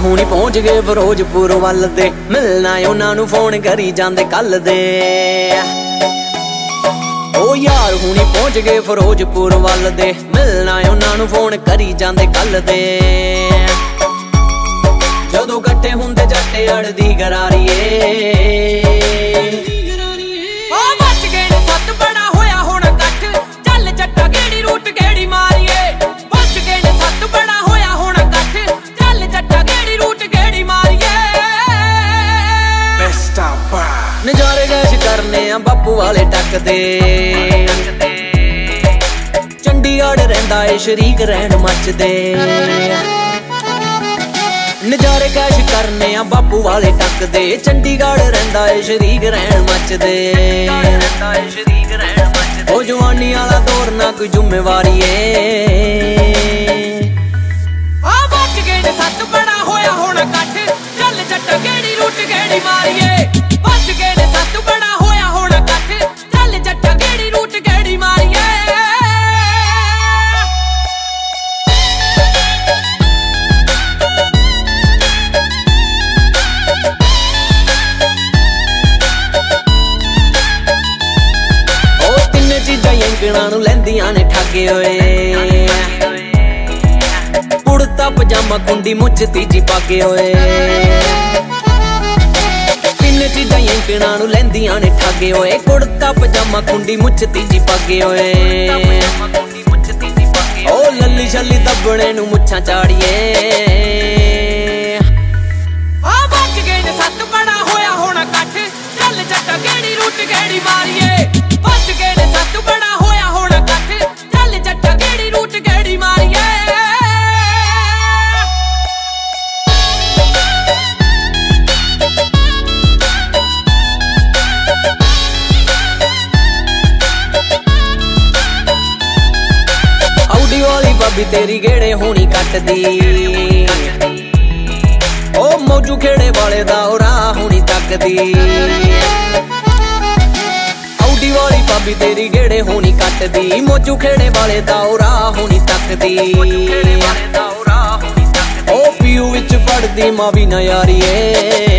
ਹੁਣੀ ਪਹੁੰਚ ਗਏ ਫਿਰੋਜ਼ਪੁਰ ਵੱਲ ਦੇ, ਮਿਲਣਾ ਉਹਨਾਂ ਨੂੰ ਫੋਨ ਕਰੀ ਜਾਂਦੇ ਕੱਲ ਦੇ। ਓ ਯਾਰ ਹੁਣੀ ਪਹੁੰਚ ਗਏ ਫਿਰੋਜ਼ਪੁਰ ਵੱਲ ਦੇ, ਮਿਲਣਾ ਉਹਨਾਂ ਨੂੰ ਫੋਨ ਕਰੀ ਜਾਂਦੇ ਕੱਲ ਦੇ। ਜਦੋਂ ਇਕੱਠੇ ਹੁੰਦੇ ਜੱਟ ਅੜਦੀ ਗਰਾਰੀਏ, ਨਜ਼ਾਰੇ ਗੈਸ਼ ਕਰਨੇ ਆ ਬਾਪੂ ਵਾਲੇ ਟੱਕਦੇ। ਚੰਡੀਗੜ੍ਹ ਰਹਿੰਦਾ ਏ ਸ਼ਰੀਕ ਰਹਿਣ ਮੱਚਦੇ। ਨਜ਼ਾਰੇ ਗੈਸ਼ ਕਰਨੇ ਆ ਬਾਪੂ ਵਾਲੇ ਟੱਕਦੇ। ਚੰਡੀਗੜ੍ਹ ਰਹਿੰਦਾ ਏ ਸ਼ਰੀਕ ਰਹਿਣ ਮੱਚਦੇ। ਉਹ ਜਵਾਨੀ ਵਾਲਾ ਦੌਰ ਨਾ ਕੋਈ ਜ਼ਿੰਮੇਵਾਰੀ ਏ। ਆ ਬੱਚ ਗਏ ਨੇ ਸੱਤ ਬੜਾ ਹੋਇਆ ਹੁਣ ਇਕੱਠ, ਚੱਲ ਜੱਟਾ ਕਿਹੜੀ ਰੂਟ ਕਿਹੜੀ ਮਾਰੀਏ। ਬੱਚ ਗਏ ਨੇ ਸੱਤ ਬੜਾ ਹੋਇਆ ਹੁਣ ਇਕੱਠ, ਚੱਲ ਜੱਟਾ ਕਿਹੜੀ ਰੂਟ ਕਿਹੜੀ ਮਾਰੀਏ। ਉਹ ਤਿੰਨੇ ਚੀਜ਼ਾਂ ਯੰਗਣਾ ਨੂੰ ਲੈਂਦੀਆਂ ਨੇ ਠਾਗੇ ਹੋਏ। ਕੁੜਤਾ ਪਜਾਮਾ ਕੁੰਡੀ ਮੁੱਛ ਤੀਜੀ ਪਾਗੇ ਹੋਏ। ਤਿੰਨ ਚੀਜ਼ਾਂ ਯੰਗਣਾ ਨੂੰ ਲੈਂਦੀਆਂ ਨੇ ਠਾਗੇ ਹੋਏ। ਕੁੜਤਾ ਪਜਾਮਾ ਕੁੰਡੀ ਮੁੱਛ ਤੀਜੀ ਪਾਗੇ ਹੋਏ। ਓ ਲੱਲੀ ਛੱਲੀ ਦੱਬਣੇ ਨੂੰ ਮੁੱਛਾਂ ਚਾੜੀਏ। ਆ ਬੱਚ ਗਏ ਨੇ ਸੱਤ ਬੜਾ ਹੋਇਆ ਹੁਣ ਇਕੱਠ, ਚੱਲ ਜੱਟਾ ਕਿਹੜੀ ਰੂਟ ਕਿਹੜੀ ਮਾਰੀਏ। ਬੱਚ ਗਏ ਨੇ ਸੱਤ ਬੜਾ ਹੋਇਆ ਹੁਣ ਇਕੱਠ, ਚੱਲ ਜੱਟਾ ਕਿਹੜੀ ਰੂਟ ਕਿਹੜੀ ਮਾਰੀਏ। ਵਾਲੀ ਬਾਬੀ ਤੇਰੀ ਗੇੜੇ ਹੋਣੀ ਕੱਟਦੀ। ਓ ਮੌਜੂ ਖੇੜੇ ਵਾਲੇ ਦਾ ਉਹ ਰਾਹ ਹੋਣੀ ਤੱਕਦੀ। ਆਉਡੀ ਵਾਲੀ ਬਾਬੀ ਤੇਰੀ ਗੇੜੇ ਹੋਣੀ ਕੱਟਦੀ। ਮੌਜੂ ਖੇੜੇ ਵਾਲੇ ਦਾ ਉਹ ਰਾਹ ਹੋਣੀ ਤੱਕਦੀ। ਓ ਪੀਯੂ ਵਿੱਚ ਪੜਦੀ ਮਾਂ ਵੀ ਨਾ ਯਾਰੀਏ।